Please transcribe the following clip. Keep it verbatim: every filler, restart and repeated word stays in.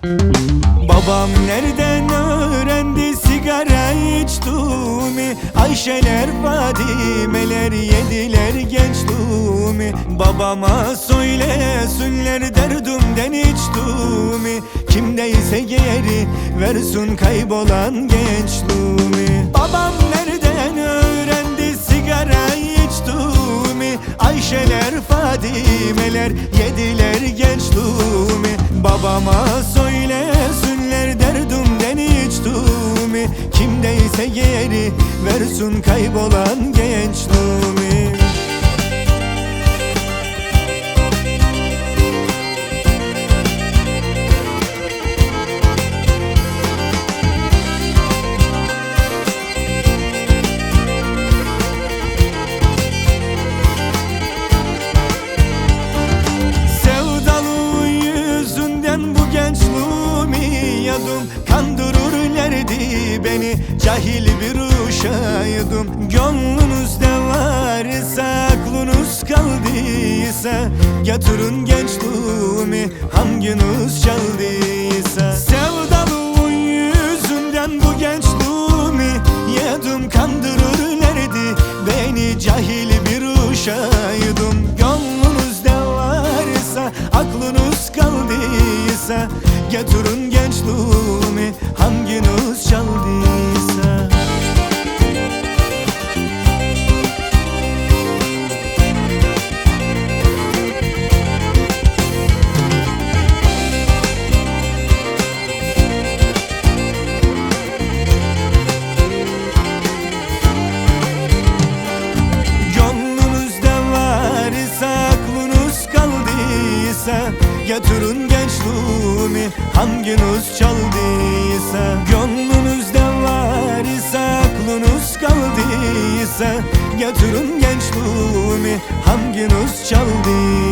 Babam nereden öğrendi sigara içtiğimi? Ayşeler, Fadimeler yediler gençliğimi. Babama söylesinler derdimden içtiğimi. Kimdeyse geri versin kaybolan gençliğimi. Babam nereden öğrendi sigara içtiğimi? Ayşeler, Fadimeler yediler gençliğimi. Babama söylesinler derdimden içtiğimi. Kimdeyse geri versin kaybolan gençliğimi. Kandırırlardı beni, cahil bir uşağıydım. Gönlünüzde varsa, aklınız kaldıysa, getirin gençliğimi hanginiz çaldıysa. Sevdalığın yüzünden bu gençliğimi yedim. Kandırırlardı beni, cahil bir uşağıydım. Gönlünüzde varsa, aklınız kaldıysa, getirin gençliğimi hanginiz çaldıysa. Gönlünüzde varsa, aklınız kaldıysa, getirin gençliğimi hanginiz çaldıysa. Gönlünüzde varsa, aklınız kaldıysa, getirin gençliğimi hanginiz çaldıysa.